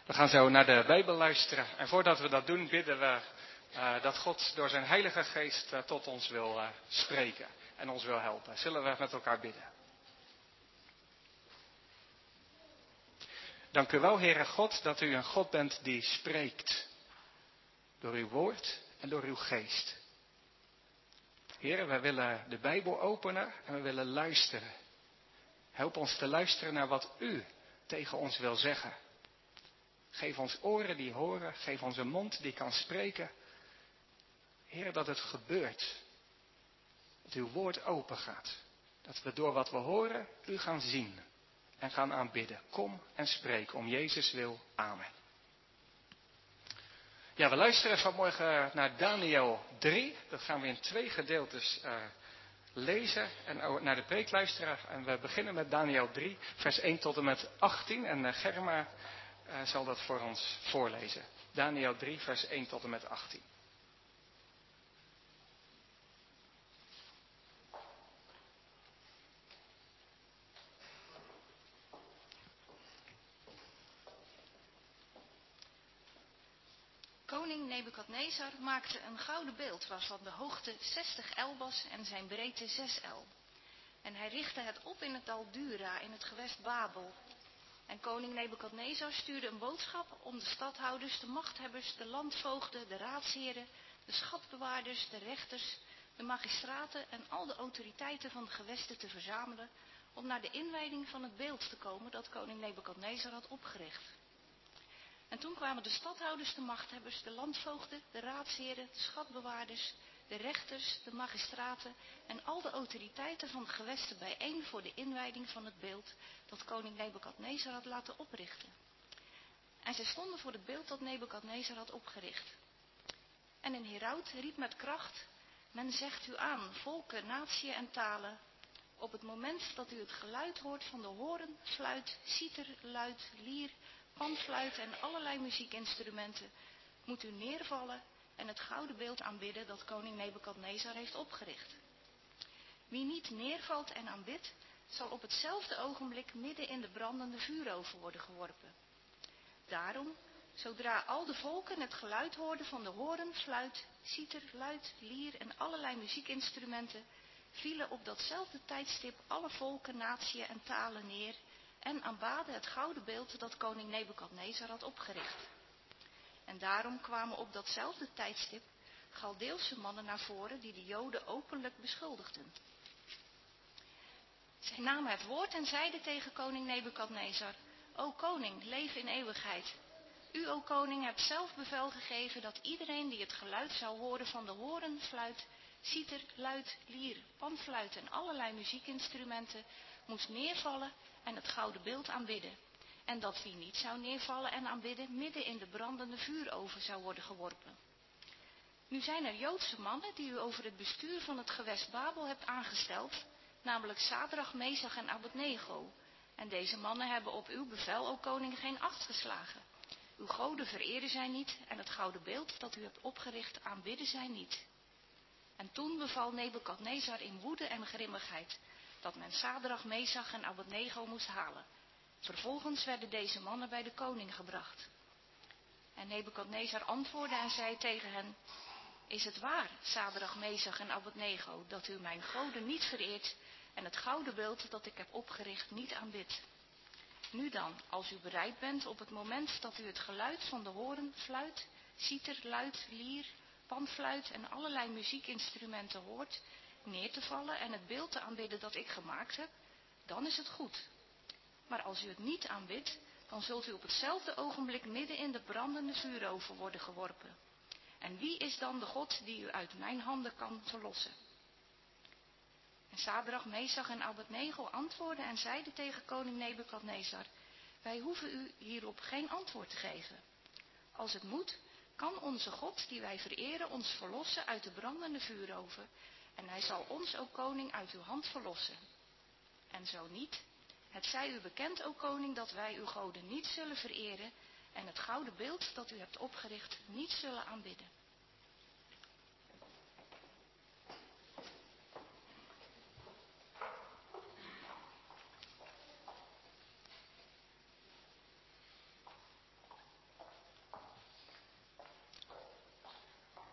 We gaan zo naar de Bijbel luisteren. En voordat we dat doen, bidden we dat God door zijn Heilige Geest tot ons wil spreken en ons wil helpen. Zullen we met elkaar bidden? Dank u wel, Heere God, dat u een God bent die spreekt. Door uw woord en door uw geest. Heere, wij willen de Bijbel openen en we willen luisteren. Help ons te luisteren naar wat u tegen ons wil zeggen. Geef ons oren die horen, geef ons een mond die kan spreken. Heer, dat het gebeurt. Dat uw woord open gaat. Dat we door wat we horen u gaan zien en gaan aanbidden. Kom en spreek om Jezus wil. Amen. Ja, we luisteren vanmorgen naar Daniel 3. Dat gaan we in 2 gedeeltes lezen en naar de preek luisteren. En we beginnen met Daniel 3, vers 1 tot en met 18. En Germa zal dat voor ons voorlezen. Daniel 3, vers 1 tot en met 18. Koning Nebukadnezar maakte een gouden beeld waarvan de hoogte 60 el was en zijn breedte 6 el. En hij richtte het op in het dal Dura in het gewest Babel. En koning Nebukadnezar stuurde een boodschap om de stadhouders, de machthebbers, de landvoogden, de raadsheren, de schatbewaarders, de rechters, de magistraten en al de autoriteiten van de gewesten te verzamelen om naar de inwijding van het beeld te komen dat koning Nebukadnezar had opgericht. En toen kwamen de stadhouders, de machthebbers, de landvoogden, de raadsheren, de schatbewaarders, de rechters, de magistraten en al de autoriteiten van de gewesten bijeen voor de inwijding van het beeld dat koning Nebukadnezar had laten oprichten. En zij stonden voor het beeld dat Nebukadnezar had opgericht. En een heraut riep met kracht: men zegt u aan, volken, natieën en talen. Op het moment dat u het geluid hoort van de horen, fluit, citer, luid, lier, panfluit en allerlei muziekinstrumenten, moet u neervallen en het gouden beeld aanbidden dat koning Nebukadnezar heeft opgericht. Wie niet neervalt en aanbidt, zal op hetzelfde ogenblik midden in de brandende vuuroven worden geworpen. Daarom, zodra al de volken het geluid hoorden van de horen, fluit, citer, luid, lier en allerlei muziekinstrumenten, vielen op datzelfde tijdstip alle volken, natieën en talen neer en aanbaden het gouden beeld dat koning Nebukadnezar had opgericht. En daarom kwamen op datzelfde tijdstip Chaldeelse mannen naar voren die de Joden openlijk beschuldigden. Zij namen het woord en zeiden tegen koning Nebukadnezar: O koning, leef in eeuwigheid. U, o koning, hebt zelf bevel gegeven dat iedereen die het geluid zou horen van de horen, fluit, citer, luid, lier, panfluit en allerlei muziekinstrumenten moest neervallen en het gouden beeld aanbidden. En dat wie niet zou neervallen en aanbidden, midden in de brandende vuuroven zou worden geworpen. Nu zijn er Joodse mannen die u over het bestuur van het gewest Babel hebt aangesteld, namelijk Sadrach, Mesach en Abednego. En deze mannen hebben op uw bevel, o koning, geen acht geslagen. Uw goden vereren zij niet en het gouden beeld dat u hebt opgericht aanbidden zij niet. En toen beval Nebukadnezar in woede en grimmigheid dat men Sadrach, Mesach en Abednego moest halen. Vervolgens werden deze mannen bij de koning gebracht. En Nebukadnezar antwoordde en zei tegen hen: Is het waar, Sadrach, Mesach en Abednego, dat u mijn goden niet vereert en het gouden beeld dat ik heb opgericht niet aanbidt? Nu dan, als u bereid bent op het moment dat u het geluid van de horen, fluit, citer, luid, lier, panfluit en allerlei muziekinstrumenten hoort, neer te vallen en het beeld te aanbidden dat ik gemaakt heb, dan is het goed. Maar als u het niet aanbidt, dan zult u op hetzelfde ogenblik midden in de brandende vuuroven worden geworpen. En wie is dan de God die u uit mijn handen kan verlossen? En Sadrach, Mesach en Abednego antwoordden en zeiden tegen koning Nebukadnezar: Wij hoeven u hierop geen antwoord te geven. Als het moet, kan onze God die wij vereren ons verlossen uit de brandende vuuroven, en hij zal ons, o koning, uit uw hand verlossen. En zo niet, het zij u bekend, o koning, dat wij uw goden niet zullen vereren en het gouden beeld dat u hebt opgericht niet zullen aanbidden.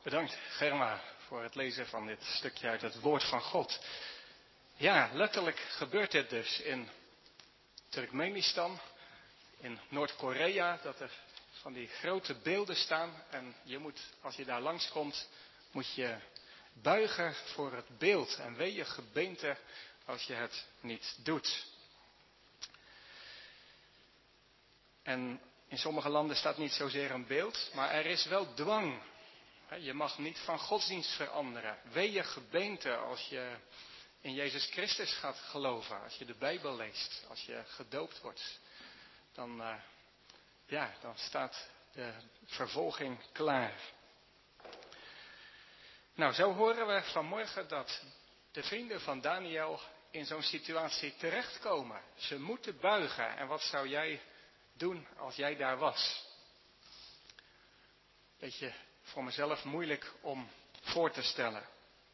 Bedankt Germa voor het lezen van dit stukje uit het woord van God. Ja, letterlijk gebeurt dit dus in Turkmenistan, in Noord-Korea, dat er van die grote beelden staan. En je moet, als je daar langskomt, moet je buigen voor het beeld. En wee je gebeente als je het niet doet. En in sommige landen staat niet zozeer een beeld, maar er is wel dwang. Je mag niet van godsdienst veranderen. Wee je gebeente als je in Jezus Christus gaat geloven. Als je de Bijbel leest. Als je gedoopt wordt. Dan staat de vervolging klaar. Nou, zo horen we vanmorgen dat de vrienden van Daniel in zo'n situatie terechtkomen. Ze moeten buigen. En wat zou jij doen als jij daar was? Beetje voor mezelf moeilijk om voor te stellen.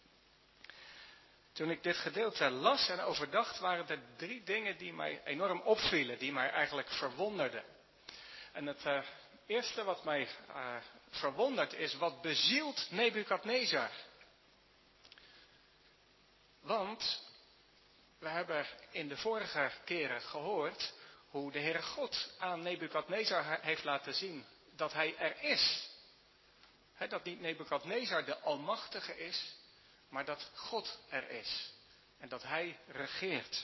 Toen ik dit gedeelte las en overdacht, waren er 3 dingen die mij enorm opvielen, die mij eigenlijk verwonderden. En het eerste wat mij verwondert is, wat bezielt Nebukadnezar? Want we hebben in de vorige keren gehoord hoe de Heere God aan Nebukadnezar heeft laten zien dat hij er is. Dat niet Nebukadnezar de Almachtige is, maar dat God er is. En dat hij regeert.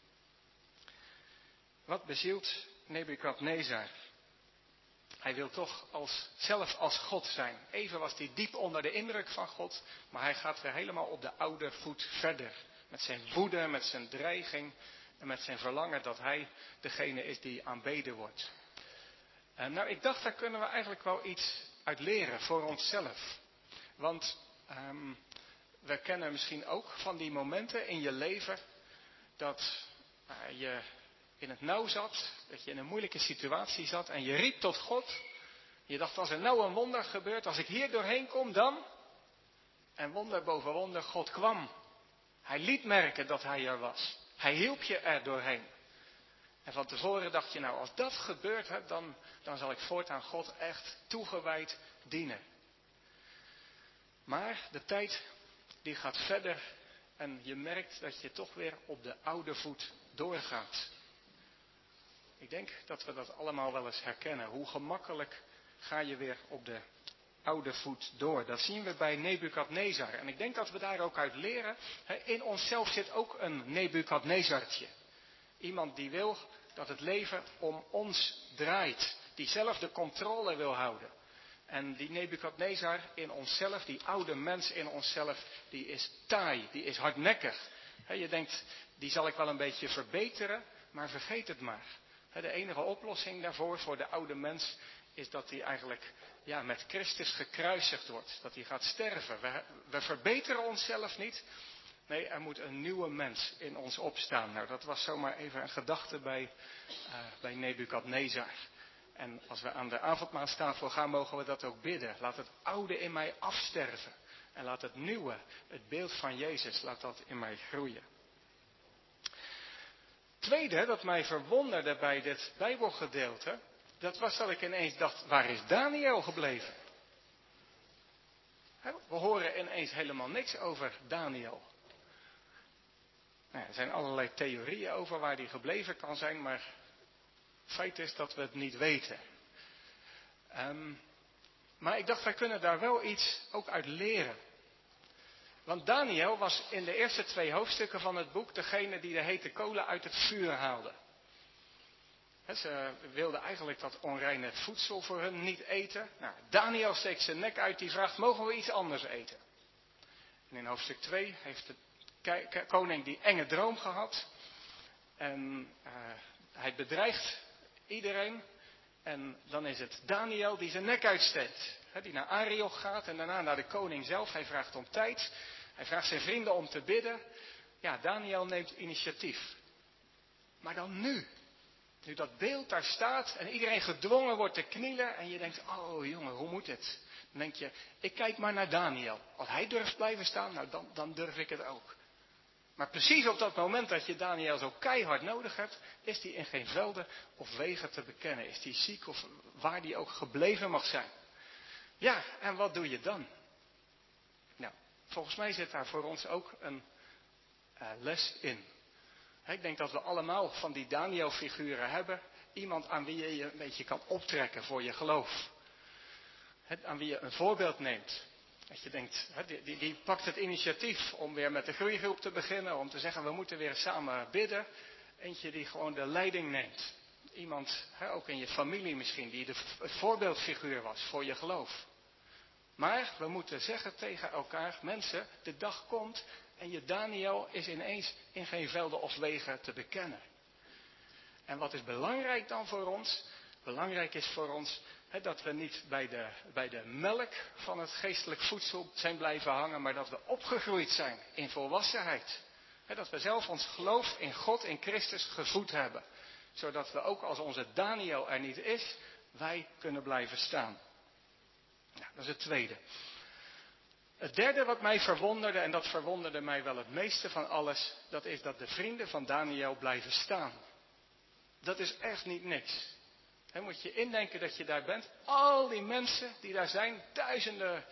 Wat bezielt Nebukadnezar? Hij wil toch zelf als God zijn. Even was hij diep onder de indruk van God, maar hij gaat weer helemaal op de oude voet verder. Met zijn woede, met zijn dreiging en met zijn verlangen dat hij degene is die aanbeden wordt. Nou, ik dacht, daar kunnen we eigenlijk wel iets uit leren voor onszelf. Want we kennen misschien ook van die momenten in je leven dat je in het nauw zat, dat je in een moeilijke situatie zat en je riep tot God. Je dacht, als er nou een wonder gebeurt, als ik hier doorheen kom, dan? En wonder boven wonder, God kwam. Hij liet merken dat hij er was. Hij hielp je er doorheen. En van tevoren dacht je, nou, als dat gebeurt, dan zal ik voortaan God echt toegewijd dienen. Maar de tijd die gaat verder en je merkt dat je toch weer op de oude voet doorgaat. Ik denk dat we dat allemaal wel eens herkennen. Hoe gemakkelijk ga je weer op de oude voet door. Dat zien we bij Nebukadnezar. En ik denk dat we daar ook uit leren. In onszelf zit ook een Nebukadnezartje. Iemand die wil dat het leven om ons draait. Die zelf de controle wil houden. En die Nebukadnezar in onszelf, die oude mens in onszelf, die is taai, die is hardnekkig. Je denkt, die zal ik wel een beetje verbeteren, maar vergeet het maar. De enige oplossing daarvoor, voor de oude mens, is dat hij eigenlijk met Christus gekruisigd wordt. Dat hij gaat sterven. We verbeteren onszelf niet. Nee, er moet een nieuwe mens in ons opstaan. Nou, dat was zomaar even een gedachte bij Nebukadnezar. En als we aan de avondmaalstafel gaan, mogen we dat ook bidden. Laat het oude in mij afsterven. En laat het nieuwe, het beeld van Jezus, laat dat in mij groeien. Tweede, dat mij verwonderde bij dit Bijbelgedeelte, dat was dat ik ineens dacht, waar is Daniel gebleven? We horen ineens helemaal niks over Daniel. Nou, er zijn allerlei theorieën over waar hij gebleven kan zijn, maar feit is dat we het niet weten. Maar ik dacht, wij kunnen daar wel iets ook uit leren. Want Daniel was in de eerste 2 hoofdstukken van het boek degene die de hete kolen uit het vuur haalde. Ze wilden eigenlijk dat onreine voedsel voor hun niet eten. Nou, Daniel steekt zijn nek uit, die vraagt, mogen we iets anders eten? En in hoofdstuk 2 heeft de koning die enge droom gehad. En hij bedreigt iedereen. En dan is het Daniel die zijn nek uitsteekt. Die naar Arioch gaat en daarna naar de koning zelf. Hij vraagt om tijd. Hij vraagt zijn vrienden om te bidden. Ja, Daniel neemt initiatief. Maar dan nu. Nu dat beeld daar staat en iedereen gedwongen wordt te knielen. En je denkt, oh jongen, hoe moet het? Dan denk je, ik kijk maar naar Daniel. Als hij durft blijven staan, nou dan durf ik het ook. Maar precies op dat moment dat je Daniel zo keihard nodig hebt, is hij in geen velden of wegen te bekennen. Is hij ziek of waar hij ook gebleven mag zijn. Ja, en wat doe je dan? volgens mij zit daar voor ons ook een les in. Ik denk dat we allemaal van die Daniel-figuren hebben. Iemand aan wie je je een beetje kan optrekken voor je geloof. Aan wie je een voorbeeld neemt. Dat je denkt, die pakt het initiatief om weer met de groeigroep te beginnen. Om te zeggen, we moeten weer samen bidden. Eentje die gewoon de leiding neemt. Iemand, ook in je familie misschien, die het voorbeeldfiguur was voor je geloof. Maar we moeten zeggen tegen elkaar, mensen, de dag komt en je Daniel is ineens in geen velden of wegen te bekennen. En wat is belangrijk dan voor ons? Belangrijk is voor ons dat we niet bij de melk van het geestelijk voedsel zijn blijven hangen, maar dat we opgegroeid zijn in volwassenheid. Dat we zelf ons geloof in God, in Christus gevoed hebben. Zodat we ook als onze Daniel er niet is, wij kunnen blijven staan. Nou, dat is het tweede. Het derde wat mij verwonderde, en dat verwonderde mij wel het meeste van alles, dat is dat de vrienden van Daniel blijven staan. Dat is echt niet niks. Moet je indenken dat je daar bent. Al die mensen die daar zijn, duizenden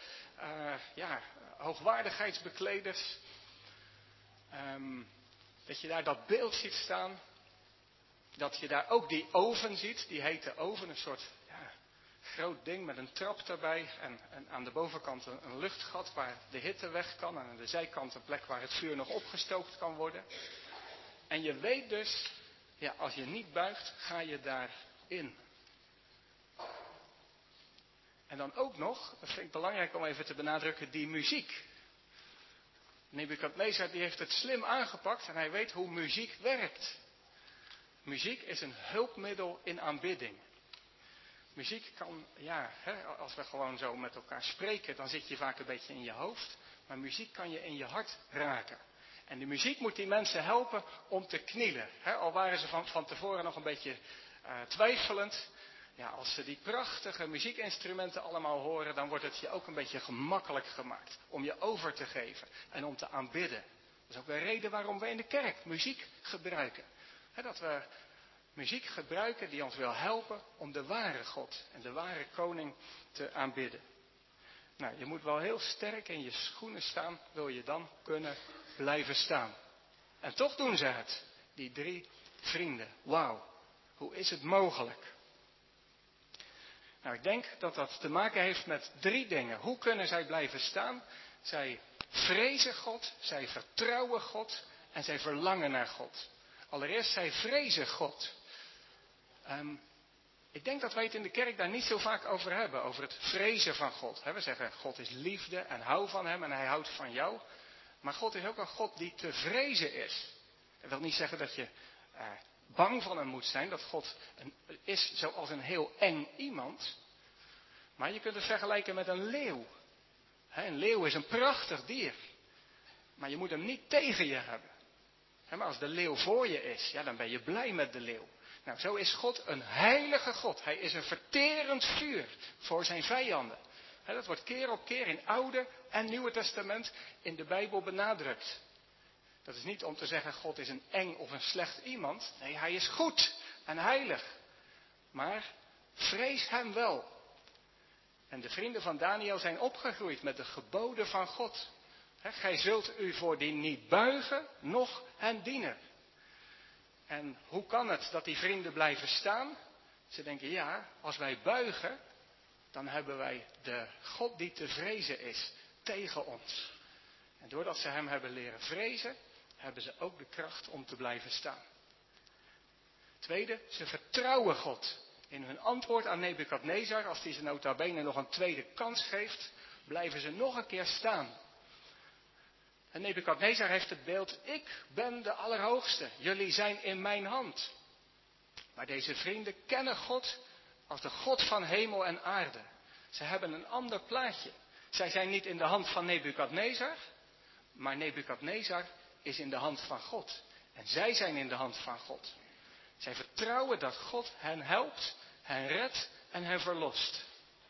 hoogwaardigheidsbekleders. Dat je daar dat beeld ziet staan. Dat je daar ook die oven ziet, die hete oven, een soort groot ding met een trap erbij. En aan de bovenkant een luchtgat waar de hitte weg kan. En aan de zijkant een plek waar het vuur nog opgestookt kan worden. En je weet dus, als je niet buigt, ga je daarin. En dan ook nog, dat vind ik belangrijk om even te benadrukken, die muziek. Nebukadnezar die heeft het slim aangepakt en hij weet hoe muziek werkt. Muziek is een hulpmiddel in aanbidding. Muziek kan, als we gewoon zo met elkaar spreken, dan zit je vaak een beetje in je hoofd. Maar muziek kan je in je hart raken. En de muziek moet die mensen helpen om te knielen. Al waren ze van tevoren nog een beetje twijfelend. Ja, als ze die prachtige muziekinstrumenten allemaal horen, dan wordt het je ook een beetje gemakkelijk gemaakt. Om je over te geven en om te aanbidden. Dat is ook een reden waarom we in de kerk muziek gebruiken. Dat we muziek gebruiken die ons wil helpen om de ware God en de ware koning te aanbidden. Nou, je moet wel heel sterk in je schoenen staan, wil je dan kunnen blijven staan. En toch doen ze het, die 3 vrienden. Wauw, hoe is het mogelijk? Nou, ik denk dat dat te maken heeft met 3 dingen. Hoe kunnen zij blijven staan? Zij vrezen God, zij vertrouwen God en zij verlangen naar God. Allereerst, zij vrezen God. Ik denk dat wij het in de kerk daar niet zo vaak over hebben, over het vrezen van God. We zeggen, God is liefde en hou van hem en hij houdt van jou. Maar God is ook een God die te vrezen is. Dat wil niet zeggen dat je bang van hem moet zijn, dat God is zoals een heel eng iemand. Maar je kunt het vergelijken met een leeuw. Een leeuw is een prachtig dier. Maar je moet hem niet tegen je hebben. Maar als de leeuw voor je is, dan ben je blij met de leeuw. Nou, zo is God een heilige God. Hij is een verterend vuur voor zijn vijanden. Dat wordt keer op keer in Oude en Nieuwe Testament in de Bijbel benadrukt. Dat is niet om te zeggen God is een eng of een slecht iemand. Nee, hij is goed en heilig. Maar vrees hem wel. En de vrienden van Daniel zijn opgegroeid met de geboden van God. Gij zult u voor die niet buigen, noch hen dienen. En hoe kan het dat die vrienden blijven staan? Ze denken, als wij buigen, dan hebben wij de God die te vrezen is tegen ons. En doordat ze hem hebben leren vrezen, hebben ze ook de kracht om te blijven staan. Tweede, ze vertrouwen God. In hun antwoord aan Nebukadnezar, als hij ze nota bene nog een tweede kans geeft, blijven ze nog een keer staan. En Nebukadnezar heeft het beeld, ik ben de Allerhoogste, jullie zijn in mijn hand. Maar deze vrienden kennen God als de God van hemel en aarde. Ze hebben een ander plaatje. Zij zijn niet in de hand van Nebukadnezar, maar Nebukadnezar is in de hand van God. En zij zijn in de hand van God. Zij vertrouwen dat God hen helpt, hen redt en hen verlost.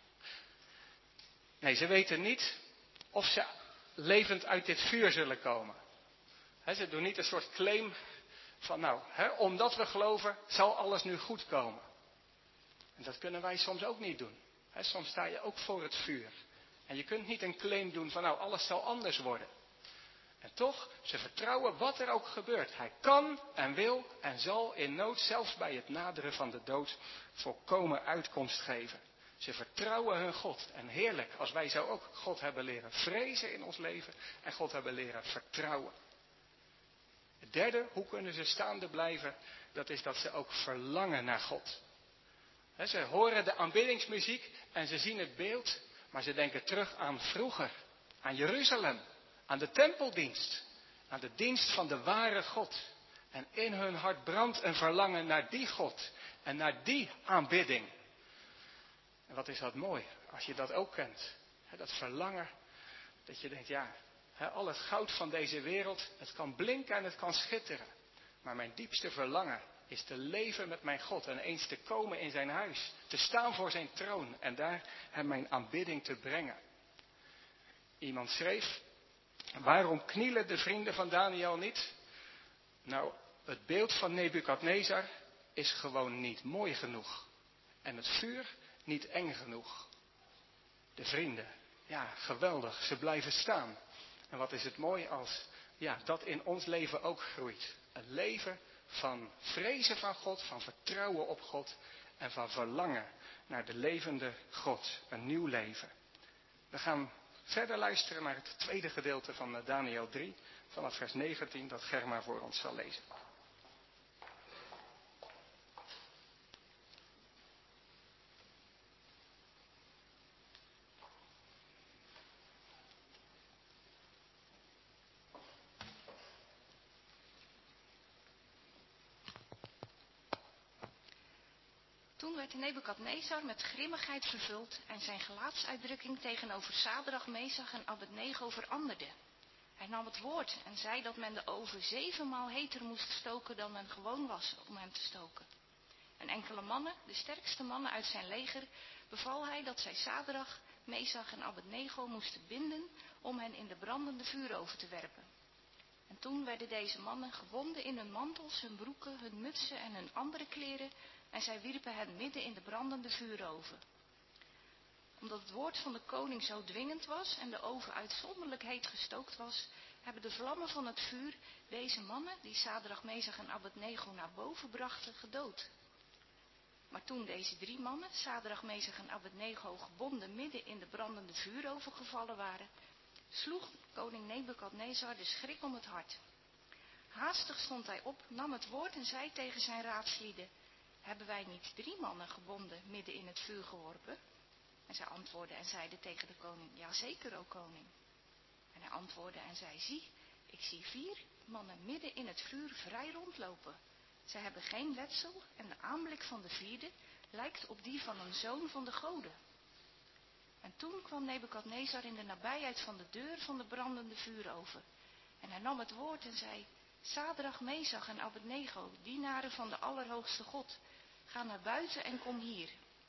Nee, ze weten niet of ze levend uit dit vuur zullen komen. Ze doen niet een soort claim van omdat we geloven zal alles nu goed komen. En dat kunnen wij soms ook niet doen. Soms sta je ook voor het vuur. En je kunt niet een claim doen van nou, alles zal anders worden. En toch, ze vertrouwen wat er ook gebeurt. Hij kan en wil en zal in nood, zelfs bij het naderen van de dood, volkomen uitkomst geven. Ze vertrouwen hun God. En heerlijk als wij zo ook God hebben leren vrezen in ons leven en God hebben leren vertrouwen. Het derde, hoe kunnen ze staande blijven? Dat is dat ze ook verlangen naar God. Ze horen de aanbiddingsmuziek en ze zien het beeld, maar ze denken terug aan vroeger, aan Jeruzalem, aan de tempeldienst, aan de dienst van de ware God. En in hun hart brandt een verlangen naar die God en naar die aanbidding. En wat is dat mooi, als je dat ook kent. Dat verlangen, dat je denkt, ja, al het goud van deze wereld, het kan blinken en het kan schitteren. Maar mijn diepste verlangen is te leven met mijn God en eens te komen in zijn huis. Te staan voor zijn troon en daar hem mijn aanbidding te brengen. Iemand schreef, waarom knielen de vrienden van Daniel niet? Nou, het beeld van Nebukadnezar is gewoon niet mooi genoeg. En het vuur niet eng genoeg. De vrienden, ja, geweldig, ze blijven staan. En wat is het mooi als dat in ons leven ook groeit. Een leven van vrezen van God, van vertrouwen op God en van verlangen naar de levende God. Een nieuw leven. We gaan verder luisteren naar het tweede gedeelte van Daniel 3, vanaf vers 19, dat Germa voor ons zal lezen. Toen werd Nebukadnezar met grimmigheid vervuld en zijn gelaatsuitdrukking tegenover Sadrach, Mesach en Abednego veranderde. Hij nam het woord en zei dat men de oven 7 maal heter moest stoken dan men gewoon was om hem te stoken. En enkele mannen, de sterkste mannen uit zijn leger, beval hij dat zij Sadrach, Mesach en Abednego moesten binden om hen in de brandende vuuroven te werpen. En toen werden deze mannen gewonden in hun mantels, hun broeken, hun mutsen en hun andere kleren en zij wierpen hen midden in de brandende vuuroven. Omdat het woord van de koning zo dwingend was en de oven uitzonderlijk heet gestookt was, hebben de vlammen van het vuur deze mannen, die Sadrach, Mesach en Abednego naar boven brachten, gedood. Maar toen deze 3 mannen, Sadrach, Mesach en Abednego, gebonden midden in de brandende vuuroven gevallen waren, sloeg koning Nebukadnezar de schrik om het hart. Haastig stond hij op, nam het woord en zei tegen zijn raadslieden, hebben wij niet 3 mannen gebonden midden in het vuur geworpen? En zij antwoordden en zeiden tegen de koning, ja zeker, o koning. En hij antwoordde en zei, zie, ik zie 4 mannen midden in het vuur vrij rondlopen. Zij hebben geen letsel en de aanblik van de 4e lijkt op die van een zoon van de goden. En toen kwam Nebukadnezar in de nabijheid van de deur van de brandende vuuroven. En hij nam het woord en zei, Sadrach, Mesach en Abednego, dienaren van de Allerhoogste God, ga naar buiten en kom hier.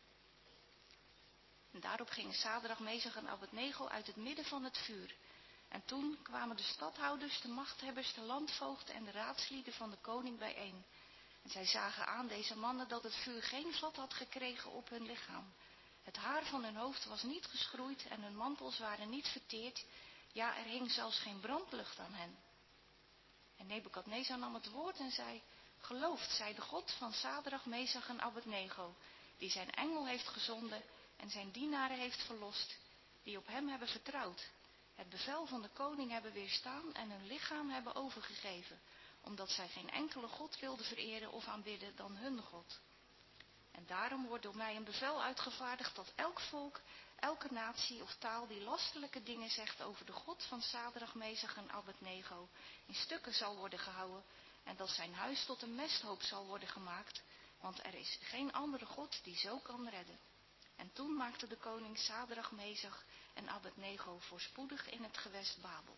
En daarop gingen Sadrach, Mesach en Abednego uit het midden van het vuur. En toen kwamen de stadhouders, de machthebbers, de landvoogden en de raadslieden van de koning bijeen. En zij zagen aan deze mannen dat het vuur geen vat had gekregen op hun lichaam. Het haar van hun hoofd was niet geschroeid en hun mantels waren niet verteerd. Ja, er hing zelfs geen brandlucht aan hen. En Nebukadnezar nam het woord en zei, geloofd zij de God van Sadrach, Mesach en Abednego, die zijn engel heeft gezonden en zijn dienaren heeft verlost, die op hem hebben vertrouwd, het bevel van de koning hebben weerstaan en hun lichaam hebben overgegeven, omdat zij geen enkele God wilden vereren of aanbidden dan hun God. En daarom wordt door mij een bevel uitgevaardigd dat elk volk, elke natie of taal die lastelijke dingen zegt over de God van Sadrach, Mesach en Abednego, in stukken zal worden gehouden en dat zijn huis tot een mesthoop zal worden gemaakt, want er is geen andere God die zo kan redden. En toen maakte de koning Sadrach, Mesach en Abednego voorspoedig in het gewest Babel.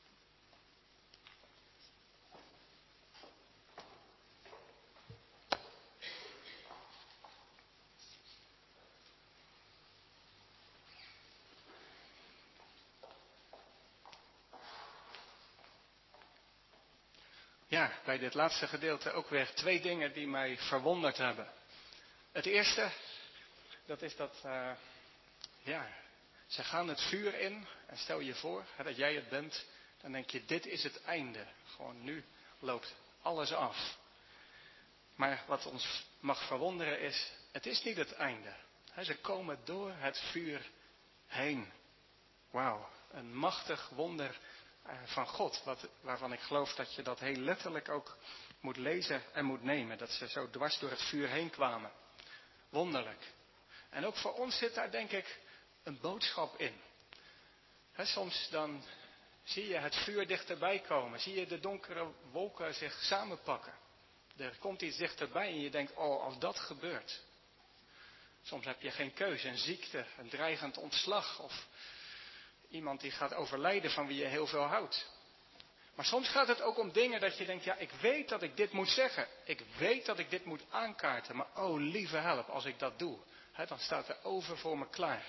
Ja, bij dit laatste gedeelte ook weer 2 dingen die mij verwonderd hebben. Het eerste, dat is dat Ze gaan het vuur in en stel je voor dat jij het bent, dan denk je dit is het einde. Gewoon nu loopt alles af. Maar wat ons mag verwonderen is, het is niet het einde. Ze komen door het vuur heen. Wauw, een machtig wonder van God. Waarvan ik geloof dat je dat heel letterlijk ook moet lezen en moet nemen. Dat ze zo dwars door het vuur heen kwamen. Wonderlijk. En ook voor ons zit daar denk ik een boodschap in. Soms dan zie je het vuur dichterbij komen. Zie je de donkere wolken zich samenpakken. Er komt iets dichterbij en je denkt, oh, als dat gebeurt. Soms heb je geen keuze, een ziekte, een dreigend ontslag of iemand die gaat overlijden van wie je heel veel houdt. Maar soms gaat het ook om dingen dat je denkt, ja, ik weet dat ik dit moet zeggen. Ik weet dat ik dit moet aankaarten, maar oh, lieve help, als ik dat doe, dan staat er over voor me klaar.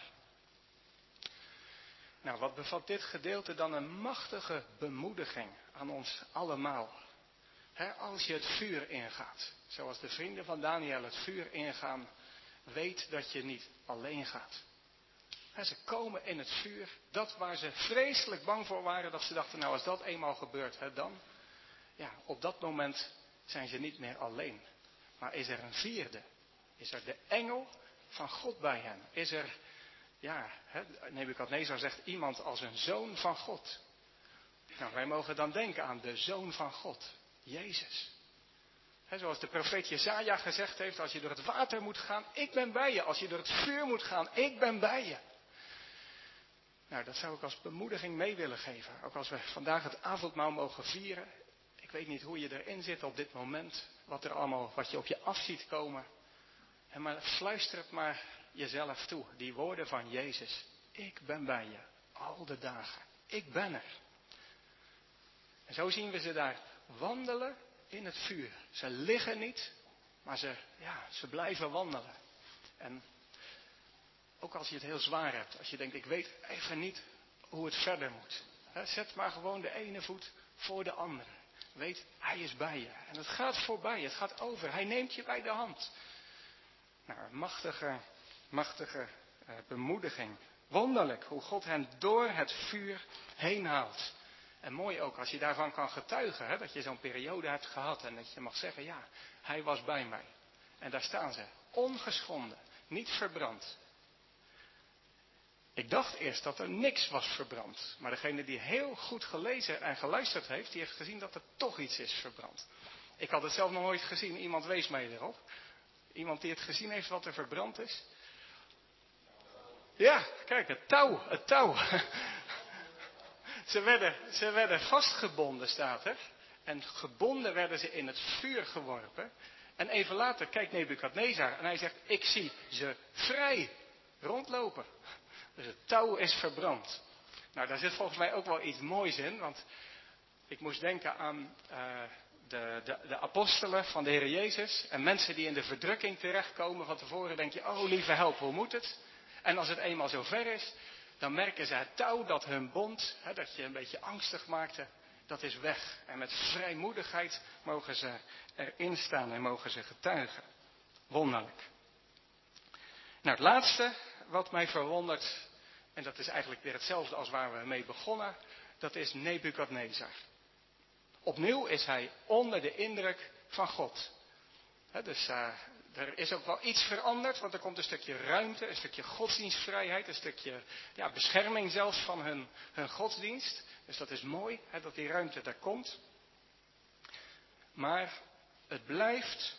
Nou, wat bevat dit gedeelte dan een machtige bemoediging aan ons allemaal. Als je het vuur ingaat, zoals de vrienden van Daniel het vuur ingaan, weet dat je niet alleen gaat. Ze komen in het vuur, dat waar ze vreselijk bang voor waren, dat ze dachten, nou als dat eenmaal gebeurt, dan, ja, op dat moment zijn ze niet meer alleen. Maar is er een vierde? Is er de engel van God bij hen? Is er, ja, Nebukadnezar zegt iemand als een zoon van God. Nou, wij mogen dan denken aan de zoon van God, Jezus. Zoals de profeet Jesaja gezegd heeft, als je door het water moet gaan, ik ben bij je. Als je door het vuur moet gaan, ik ben bij je. Nou, dat zou ik als bemoediging mee willen geven. Ook als we vandaag het avondmaal mogen vieren. Ik weet niet hoe je erin zit op dit moment. Wat je op je af ziet komen. Maar fluister het maar jezelf toe. Die woorden van Jezus. Ik ben bij je. Al de dagen. Ik ben er. En zo zien we ze daar wandelen in het vuur. Ze liggen niet, maar ze blijven wandelen. En ook als je het heel zwaar hebt. Als je denkt, ik weet even niet hoe het verder moet. Zet maar gewoon de ene voet voor de andere. Weet, hij is bij je. En het gaat voorbij, het gaat over. Hij neemt je bij de hand. Nou, een machtige bemoediging. Wonderlijk hoe God hen door het vuur heen haalt. En mooi ook als je daarvan kan getuigen. Dat je zo'n periode hebt gehad. En dat je mag zeggen, ja, hij was bij mij. En daar staan ze. Ongeschonden. Niet verbrand. Ik dacht eerst dat er niks was verbrand. Maar degene die heel goed gelezen en geluisterd heeft, die heeft gezien dat er toch iets is verbrand. Ik had het zelf nog nooit gezien. Iemand wees mij erop. Iemand die het gezien heeft wat er verbrand is. Ja, kijk, het touw. Ze werden vastgebonden, staat er. En gebonden werden ze in het vuur geworpen. En even later kijkt Nebukadnezar en hij zegt, ik zie ze vrij rondlopen. Dus het touw is verbrand. Nou, daar zit volgens mij ook wel iets moois in. Want ik moest denken aan de apostelen van de Heer Jezus. En mensen die in de verdrukking terechtkomen. Van tevoren denk je, oh lieve help, hoe moet het? En als het eenmaal zover is, dan merken ze het touw dat hun bond, dat je een beetje angstig maakte, dat is weg. En met vrijmoedigheid mogen ze erin staan en mogen ze getuigen. Wonderlijk. Nou, het laatste wat mij verwondert, en dat is eigenlijk weer hetzelfde als waar we mee begonnen, dat is Nebukadnezar. Opnieuw is hij onder de indruk van God. Dus er is ook wel iets veranderd, want er komt een stukje ruimte, een stukje godsdienstvrijheid, een stukje bescherming zelfs van hun godsdienst. Dus dat is mooi, dat die ruimte daar komt. Maar het blijft,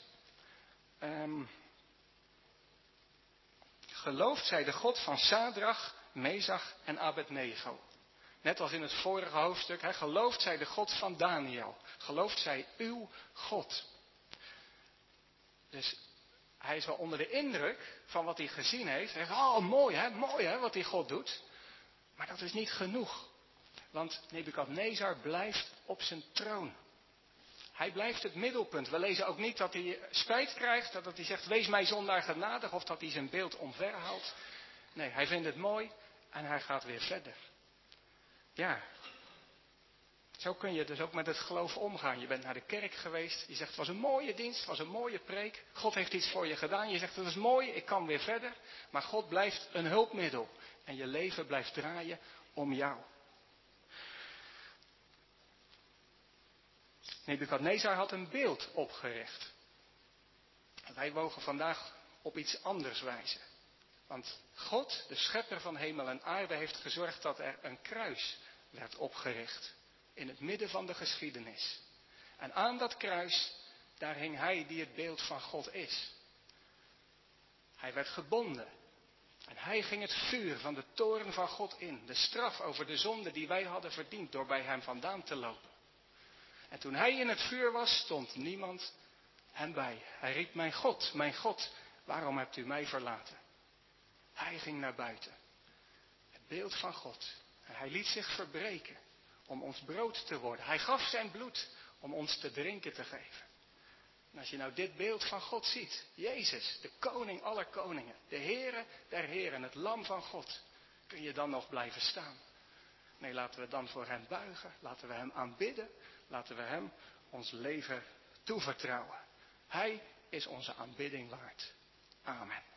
gelooft zij de God van Sadrach, Mesach en Abednego. Net als in het vorige hoofdstuk, gelooft zij de God van Daniel. Gelooft zij uw God. Dus hij is wel onder de indruk van wat hij gezien heeft. Hij zegt, oh mooi wat die God doet. Maar dat is niet genoeg. Want Nebukadnezar blijft op zijn troon. Hij blijft het middelpunt. We lezen ook niet dat hij spijt krijgt. Dat hij zegt, wees mij zondaar genadig. Of dat hij zijn beeld omverhaalt. Nee, hij vindt het mooi. En hij gaat weer verder. Ja. Zo kun je dus ook met het geloof omgaan. Je bent naar de kerk geweest. Je zegt, het was een mooie dienst, het was een mooie preek. God heeft iets voor je gedaan. Je zegt, dat is mooi, ik kan weer verder. Maar God blijft een hulpmiddel. En je leven blijft draaien om jou. Nebukadnezar had een beeld opgericht. Wij mogen vandaag op iets anders wijzen. Want God, de schepper van hemel en aarde, heeft gezorgd dat er een kruis werd opgericht. In het midden van de geschiedenis. En aan dat kruis, daar hing hij die het beeld van God is. Hij werd gebonden. En hij ging het vuur van de toorn van God in. De straf over de zonde die wij hadden verdiend door bij hem vandaan te lopen. En toen hij in het vuur was, stond niemand hem bij. Hij riep, mijn God, waarom hebt u mij verlaten? Hij ging naar buiten. Het beeld van God. En hij liet zich verbreken om ons brood te worden. Hij gaf zijn bloed om ons te drinken te geven. En als je nou dit beeld van God ziet. Jezus, de koning aller koningen. De Heere der Heren, het lam van God. Kun je dan nog blijven staan? Nee, laten we dan voor hem buigen. Laten we hem aanbidden. Laten we hem ons leven toevertrouwen. Hij is onze aanbidding waard. Amen.